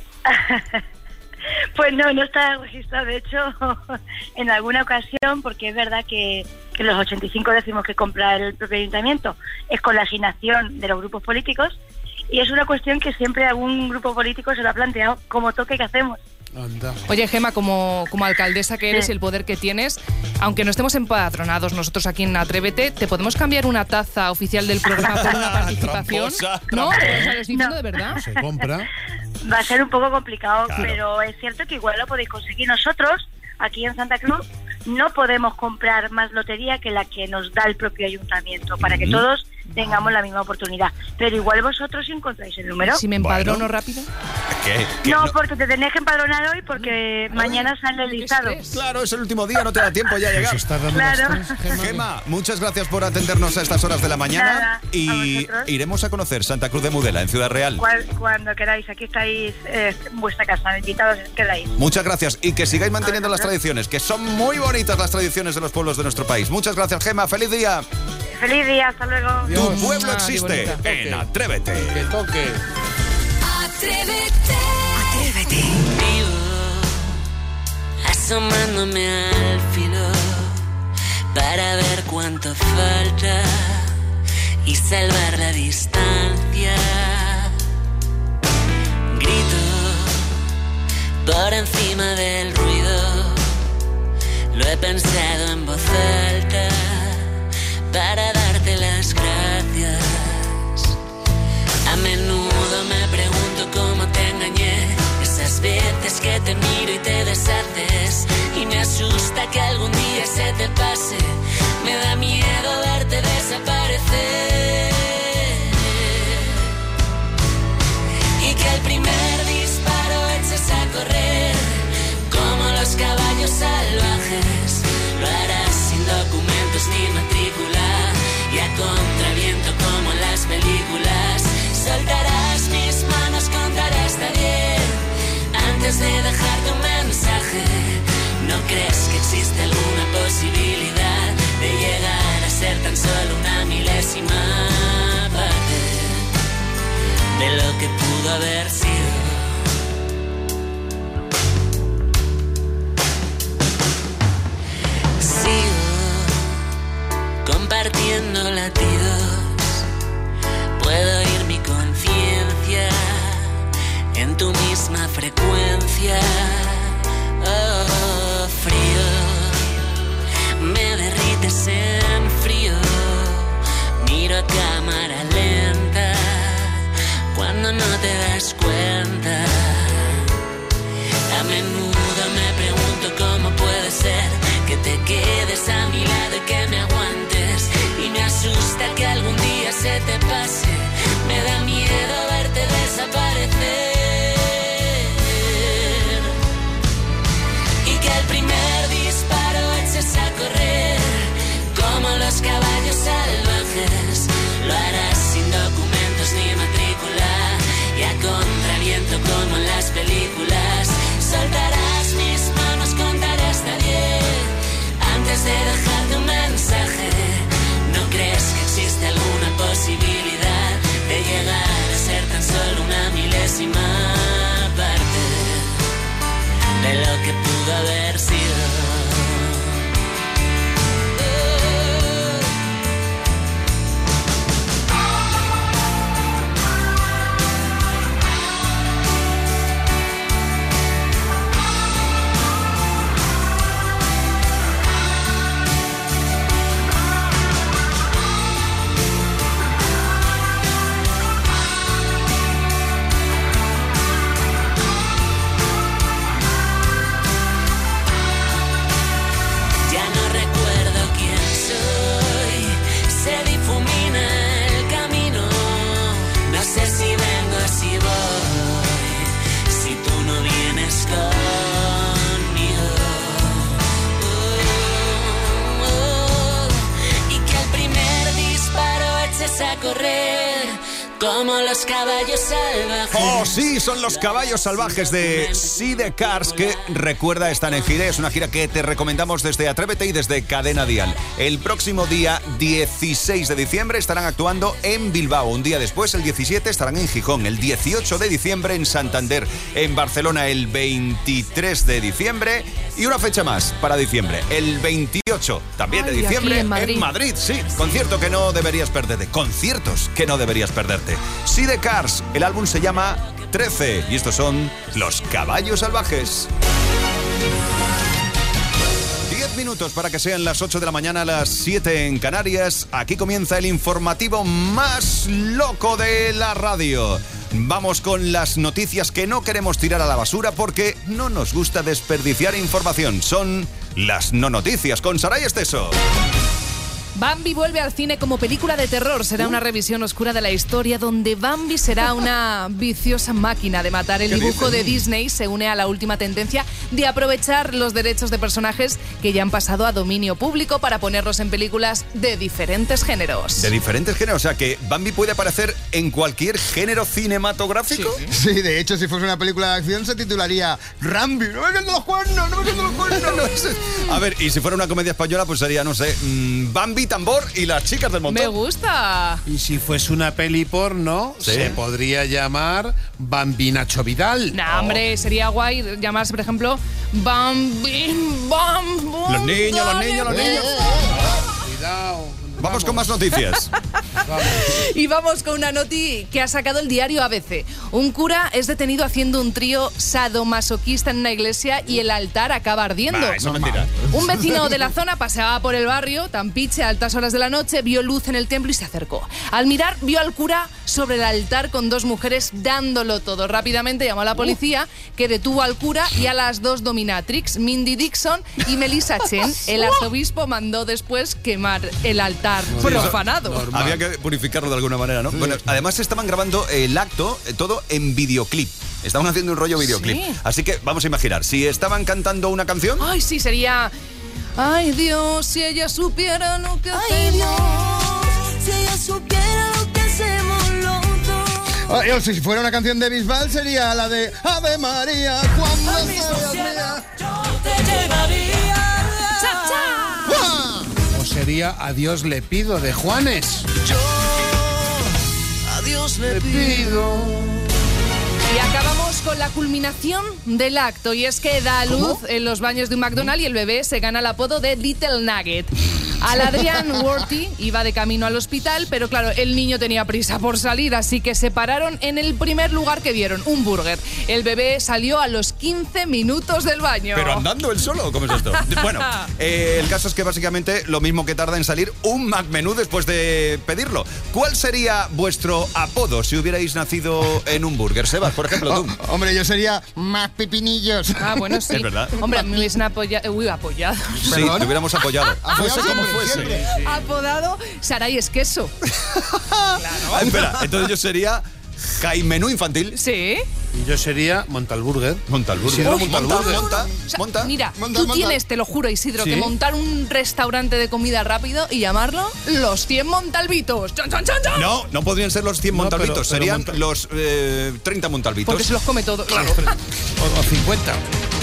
Pues no está registrado. De hecho, en alguna ocasión, porque es verdad que los 85 décimos que compra el propio ayuntamiento es con la asignación de los grupos políticos. Y es una cuestión que siempre algún grupo político se lo ha planteado, como toque que hacemos. Anda. Oye, Gema, como alcaldesa que eres y el poder que tienes, aunque no estemos empadronados nosotros aquí en Atrévete, ¿te podemos cambiar una taza oficial del programa por una participación? ¿No? O sea, ¿lo estoy diciendo de verdad? Se compra. Va a ser un poco complicado, Claro. pero es cierto que igual lo podéis conseguir. Nosotros, aquí en Santa Cruz, no podemos comprar más lotería que la que nos da el propio ayuntamiento, para que todos tengamos la misma oportunidad. Pero igual vosotros encontráis el número. Si me empadrono rápido. ¿Qué? No, porque te tenés que empadronar hoy porque mañana sale el listado. Claro, es el último día, no te da tiempo ya a llegar. Claro. Gema, muchas gracias por atendernos a estas horas de la mañana. Nada, y a vosotros. iremos a conocer Santa Cruz de Mudela, en Ciudad Real. Cuando queráis, aquí estáis en vuestra casa, invitados quedáis. Muchas gracias y que sigáis manteniendo las tradiciones, que son muy bonitas las tradiciones de los pueblos de nuestro país. Muchas gracias, Gema. ¡Feliz día! Feliz día, hasta luego. Tu pueblo existe en Atrévete. Que toque. Atrévete. Atrévete. Vivo asomándome al filo para ver cuánto falta y salvar la distancia. Grito por encima del ruido. Lo he pensado en voz alta para darte las gracias. A menudo me pregunto cómo te engañé, esas veces que te miro y te deshaces, y me asusta que algún día se te pase. Me da miedo verte desaparecer, y que al primer disparo eches a correr como los caballos salvajes. Lo harás sin documentos ni matrícula y a contraviento como en las películas. Soltarás mis manos, contaré hasta 10 antes de dejarte un mensaje. ¿No crees que existe alguna posibilidad de llegar a ser tan solo una milésima parte de lo que pudo haber sido? Sigo compartiendo latidos, puedo oír mi conciencia en tu misma frecuencia. Oh, frío, me derrites en frío. Miro a cámara lenta cuando no te das cuenta. A menudo me pregunto cómo puede ser que te quedes a mi lado y que me aguantes, y me asusta que algún día se te pase. Me da miedo verte desaparecer, y que al primer disparo eches a correr como los caballos salvajes. Lo harás sin documentos ni matrícula y a contraviento como en las películas. Soltarás mis manos, contaré hasta 10 antes de dejarte un mensaje. ¿No crees que existe alguna posibilidad de llegar a ser tan solo una milésima parte de lo que pudo haber sido? A correr como los caballos salvajes. Oh, sí, son los caballos salvajes de See the Cars, que recuerda, están en gira. Es una gira que te recomendamos desde Atrévete y desde Cadena Dial. El próximo día 16 de diciembre estarán actuando en Bilbao. Un día después, el 17, estarán en Gijón. El 18 de diciembre en Santander. En Barcelona el 23 de diciembre. Y una fecha más para diciembre, el 28 también de diciembre en Madrid. Sí, concierto que no deberías perderte. Conciertos que no deberías perderte. See the Cars, el álbum se llama 13 y estos son Los Caballos Salvajes. 10 minutos para que sean las 8 de la mañana, las 7 en Canarias. Aquí comienza el informativo más loco de la radio. Vamos con las noticias que no queremos tirar a la basura porque no nos gusta desperdiciar información. Son las no noticias con Saray Esteso. Bambi vuelve al cine como película de terror. Será una revisión oscura de la historia donde Bambi será una viciosa máquina de matar. El dibujo de Disney se une a la última tendencia de aprovechar los derechos de personajes que ya han pasado a dominio público para ponerlos en películas de diferentes géneros. De diferentes géneros, o sea que Bambi puede aparecer en cualquier género cinematográfico. Sí, de hecho, si fuese una película de acción se titularía Rambi. ¡No me queden los cuernos! ¡No me queden los cuernos! A ver, y si fuera una comedia española, pues sería, no sé, Bambi, Tambor y las chicas del montón. Me gusta. Y si fuese una peli porno, ¿sí? Se podría llamar Bambi Nacho Vidal. No, hombre, sería guay llamarse, por ejemplo, Bambi. Los niños. Cuidado. Vamos con más noticias. Y vamos con una noti que ha sacado el diario ABC. Un cura es detenido haciendo un trío sadomasoquista en una iglesia y el altar acaba ardiendo. Eso es mentira. Un vecino de la zona paseaba por el barrio, Tampiche, a altas horas de la noche, vio luz en el templo y se acercó. Al mirar, vio al cura sobre el altar con dos mujeres dándolo todo. Rápidamente llamó a la policía, que detuvo al cura y a las dos dominatrix, Mindy Dixon y Melissa Chen. El arzobispo mandó después quemar el altar profanado. Había que purificarlo de alguna manera, ¿no? Sí. Bueno, además estaban grabando el acto, todo en videoclip. Estaban haciendo un rollo videoclip. Sí. Así que vamos a imaginar, si estaban cantando una canción... Ay, sí, sería... Ay, Dios, si ella supiera lo que hacemos. Ay, Dios, si ella supiera lo que hacemos los dos. Si fuera una canción de Bisbal sería la de Ave María, cuando al mismo cielo yo te llevaría. ¡Cha, cha! O sería A Dios le pido, de Juanes. Yo a Dios le pido. Y acabamos con la culminación del acto, y es que da a luz en los baños de un McDonald's y el bebé se gana el apodo de Little Nugget. Al Adrian Worthy iba de camino al hospital, pero claro, el niño tenía prisa por salir, así que se pararon en el primer lugar que vieron, un burger. El bebé salió a los 15 minutos del baño. ¿Pero andando él solo? ¿Cómo es esto? Bueno, el caso es que básicamente lo mismo que tarda en salir un McMenú después de pedirlo. ¿Cuál sería vuestro apodo si hubierais nacido en un burger? Sebas, por ejemplo, tú. Hombre, yo sería Más Pipinillos. Ah, bueno, sí. Es verdad. Hombre, a mí me hubiesen apoyado. Sí, te hubiéramos apoyado. Fuese como fuese. Sí. Apodado Saray es queso. Claro. Espera, entonces yo sería Jaimenú infantil. Sí. Y yo sería Montalburger. Montalburger. Monta. Mira, tú tienes, te lo juro, Isidro, que montar un restaurante de comida rápido y llamarlo Los 100 Montalbitos. ¡Chan, chan, chan, chan! No podrían ser los 100 Montalbitos, serían los 30 Montalbitos. Porque se los come todo. Claro. O 50.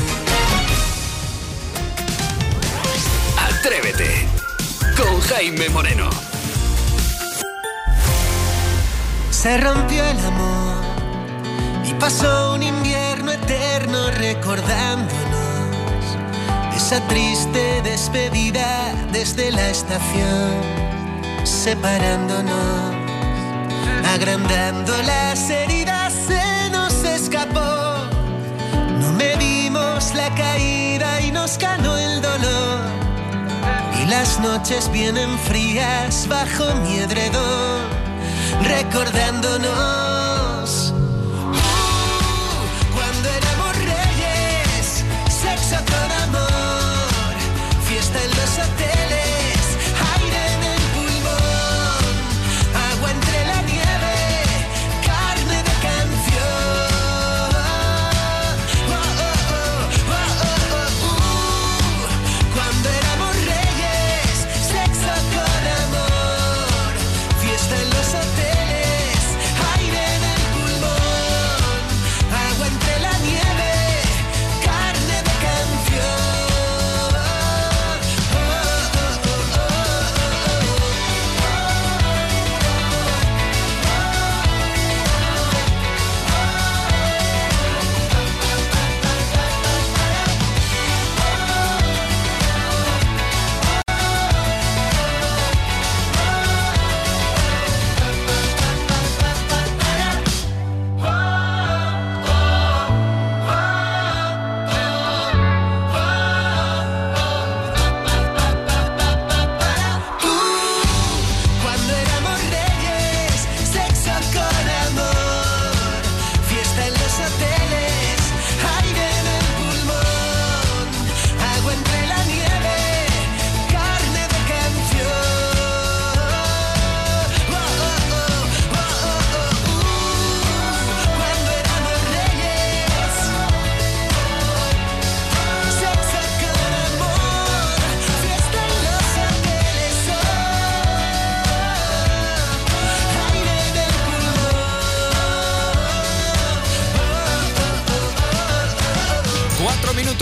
Atrévete con Jaime Moreno. Se rompió el amor y pasó un invierno eterno recordándonos esa triste despedida desde la estación, separándonos, agrandando las heridas, se nos escapó. No medimos la caída y nos ganó el dolor. Y las noches vienen frías bajo mi edredón, recordándonos cuando éramos reyes, sexo con amor, fiesta en los hoteles, aire en el pulmón, agua entre la nieve, carne de canción. Cuando éramos reyes, sexo con amor, fiesta en los hoteles, aire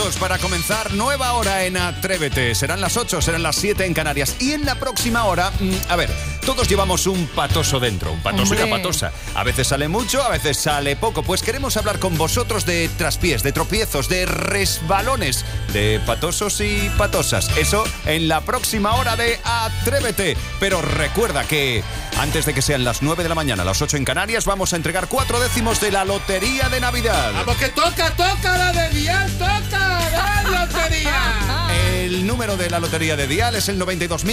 listos para comenzar nueva hora en Atrévete. Serán las 8, serán las 7 en Canarias. Y en la próxima hora, a ver, todos llevamos un patoso dentro, un patoso y una patosa. A veces sale mucho, a veces sale poco. Pues queremos hablar con vosotros de traspiés, de tropiezos, de resbalones, de patosos y patosas. Eso en la próxima hora de Atrévete. Pero recuerda que antes de que sean las 9 de la mañana, las 8 en Canarias, vamos a entregar 4 décimos de la Lotería de Navidad. ¡Vamos que toca la de Dial, toca la lotería! El número de la Lotería de Dial es el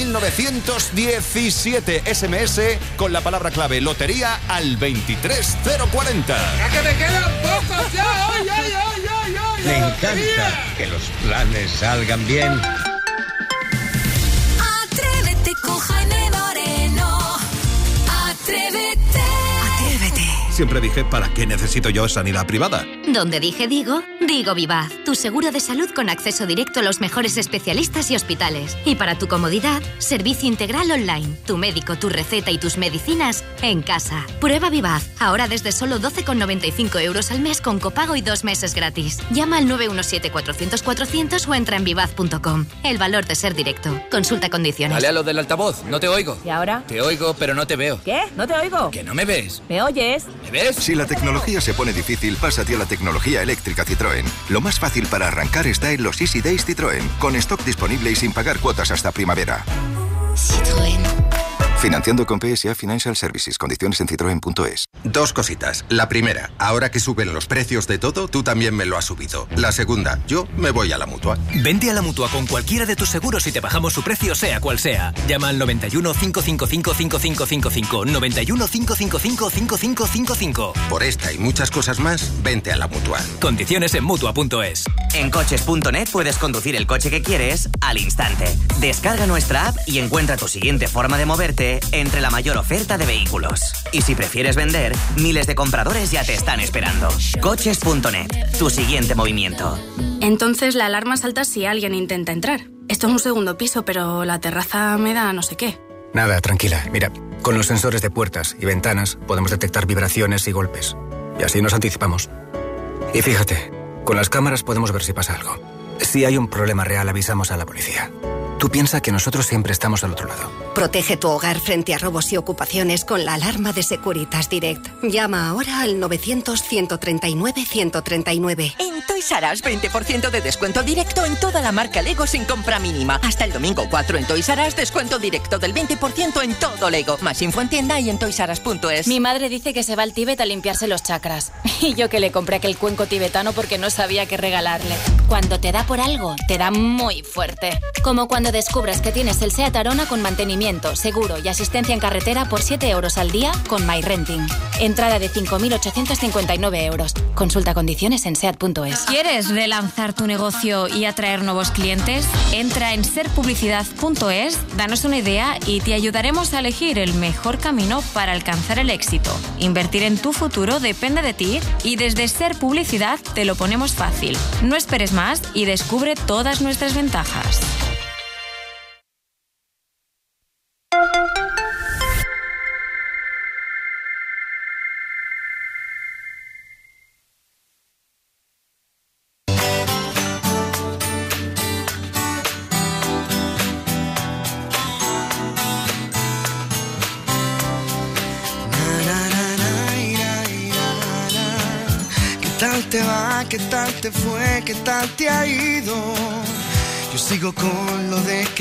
92.917. SMS con la palabra clave Lotería al 23040. ¡Ya que me quedan pocos ya! ¡Ay! Me encanta que los planes salgan bien. Atrévete con Jaime Moreno. Atrévete. Siempre dije, ¿para qué necesito yo sanidad privada? Donde dije digo Vivaz, tu seguro de salud con acceso directo a los mejores especialistas y hospitales. Y para tu comodidad, servicio integral online, tu médico, tu receta y tus medicinas en casa. Prueba Vivaz, ahora desde solo 12,95 € al mes con copago y 2 meses gratis. Llama al 917-400-400 o entra en vivaz.com. El valor de ser directo. Consulta condiciones. Dale a lo del altavoz, no te oigo. ¿Y ahora? Te oigo, pero no te veo. ¿Qué? ¿No te oigo? Que no me ves. ¿Me oyes? ¿Me ves? Si la tecnología se pone difícil, pásate a la tecnología eléctrica Citroën. Lo más fácil para arrancar está en los Easy Days Citroën, con stock disponible y sin pagar cuotas hasta primavera. Citroën. Financiando con PSA Financial Services. Condiciones en citroen.es. Dos cositas. La primera, ahora que suben los precios de todo, tú también me lo has subido. La segunda, yo me voy a la Mutua. Vente a la Mutua con cualquiera de tus seguros y te bajamos su precio sea cual sea. Llama al 91 555 5555. 91 555 5555. Por esta y muchas cosas más, vente a la Mutua. Condiciones en Mutua.es. En coches.net puedes conducir el coche que quieres al instante. Descarga nuestra app y encuentra tu siguiente forma de moverte entre la mayor oferta de vehículos. Y si prefieres vender, miles de compradores ya te están esperando. Coches.net, tu siguiente movimiento. Entonces la alarma salta si alguien intenta entrar. Esto es un segundo piso, pero la terraza me da no sé qué. Nada, tranquila. Mira, con los sensores de puertas y ventanas podemos detectar vibraciones y golpes. Y así nos anticipamos. Y fíjate, con las cámaras podemos ver si pasa algo. Si hay un problema real, avisamos a la policía. Tú piensa que nosotros siempre estamos al otro lado. Protege tu hogar frente a robos y ocupaciones con la alarma de Securitas Direct. Llama ahora al 900-139-139. En Toys R Us, 20% de descuento directo en toda la marca Lego sin compra mínima. Hasta el domingo 4 en Toys R Us, descuento directo del 20% en todo Lego. Más info en tienda y en toysrus.es. Mi madre dice que se va al Tíbet a limpiarse los chakras. Y yo que le compré aquel cuenco tibetano porque no sabía qué regalarle. Cuando te da por algo, te da muy fuerte. Como cuando descubras que tienes el SEAT Arona con mantenimiento, seguro y asistencia en carretera por 7 € al día con MyRenting. Entrada de 5.859 €. Consulta condiciones en SEAT.es. ¿Quieres relanzar tu negocio y atraer nuevos clientes? Entra en serpublicidad.es, danos una idea y te ayudaremos a elegir el mejor camino para alcanzar el éxito. Invertir en tu futuro depende de ti y desde Ser Publicidad te lo ponemos fácil. No esperes más y descubre todas nuestras ventajas. ¿Qué tal te fue? ¿Qué tal te ha ido? Yo sigo con lo de que